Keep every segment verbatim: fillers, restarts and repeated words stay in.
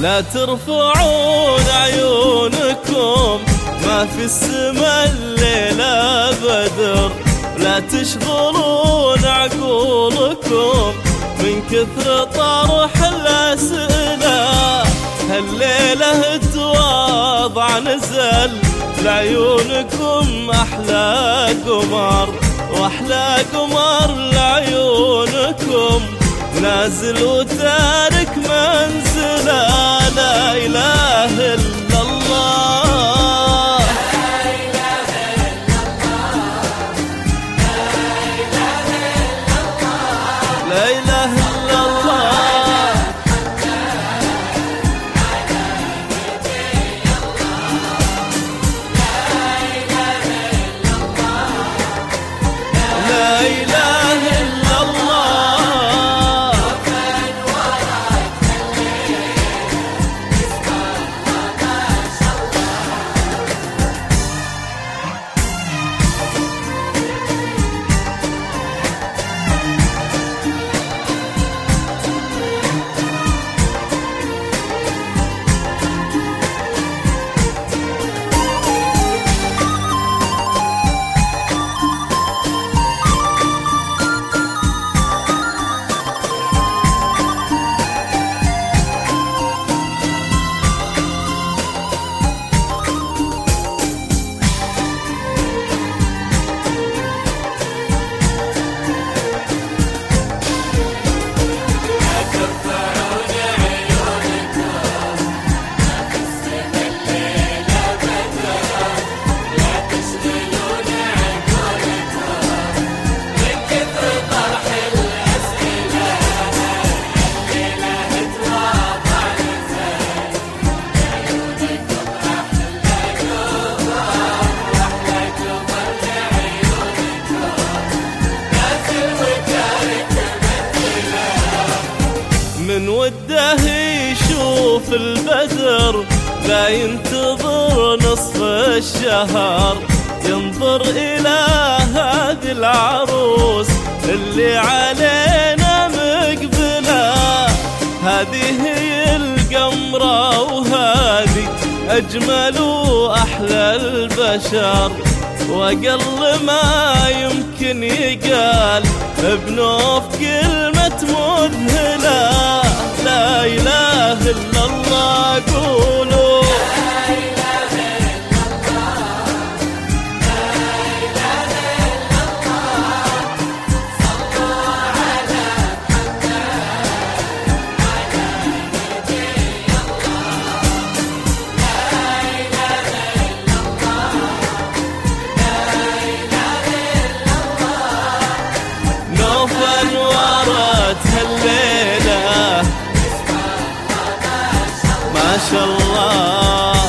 لا ترفعون عيونكم ما في السما الليلة بدر، لا تشغلون عقولكم من كثر طرح الأسئلة. هالليلة تواضع نزل لعيونكم أحلى قمر، وأحلى قمر لعيونكم نازل وتارك منزله. لا إله إلا الله، لا إله إلا الله، لا إله إلا الله، لا إله إلا الله. من وده يشوف البدر لا ينتظر نصف الشهر، ينظر إلى هذه العروس اللي علينا مقبلة. هذه هي القمرة وهذه أجمل وأحلى البشر، وأقل ما يمكن يقال بنوف كلمة مذهلة. لا إله إلا الله، قولوا لا إله إلا الله، لا إله إلا الله. صلوا على محمد على نبي الله. لا إله إلا الله، لا إله إلا الله. نوفا ورت هالليلة ما شاء الله.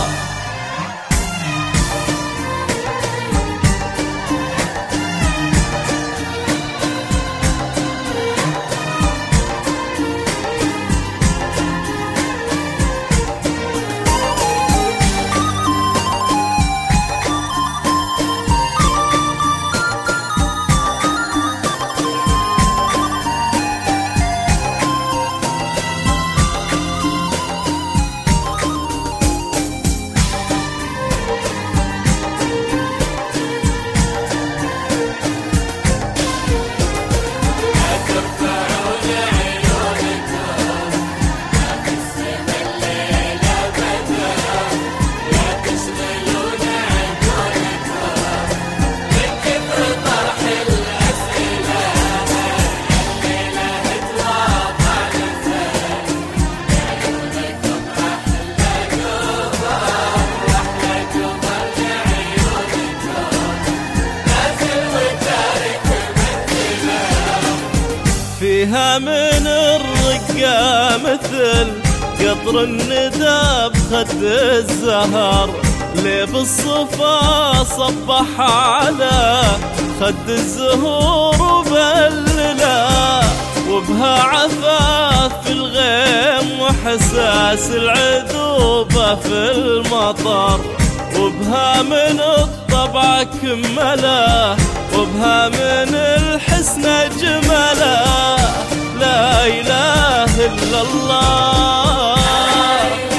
فيها من الرقة مثل قطر الندى بخد الزهر، ليه بالصفا صبح على خد الزهور وبللا، وبها عفاف في الغيم وحساس العذوبة في المطر، وبها من الطبع كمله، وبها من الحسن جمله. لا إله إلا الله.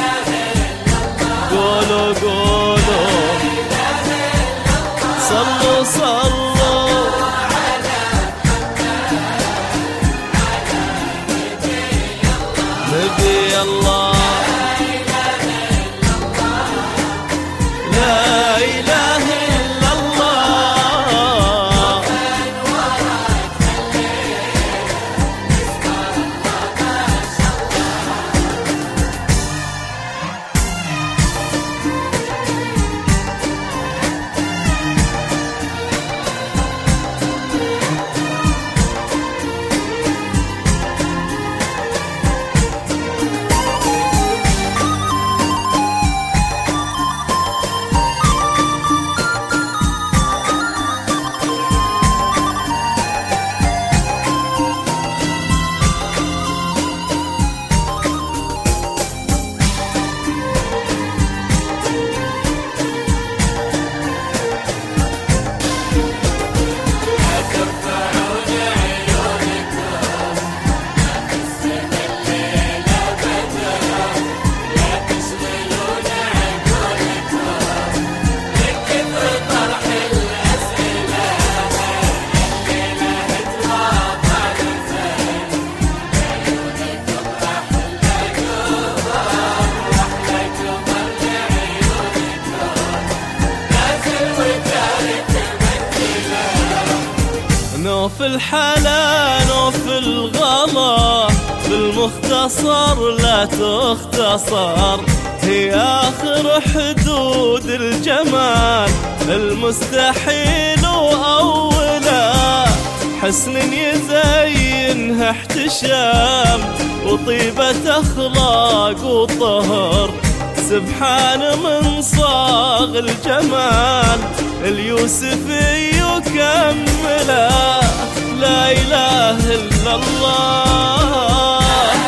لو في الحلال وفي الغلا بالمختصر لا تختصر، هي آخر حدود الجمال المستحيل وأوله، حسن يزينها احتشام وطيبة أخلاق وطهر، سبحان من صاغ الجمال اليوسفي يكمله. لا إله إلا الله،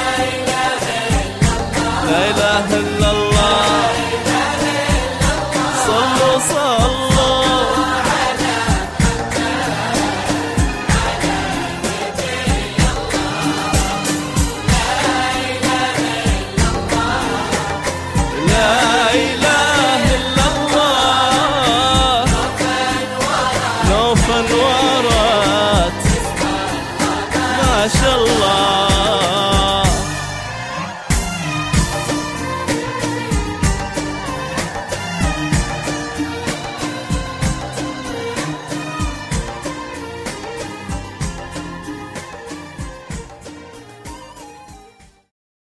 لا إله إلا الله، صلوا صلوا لا إله إلا الله، نوفا ورات ما شاء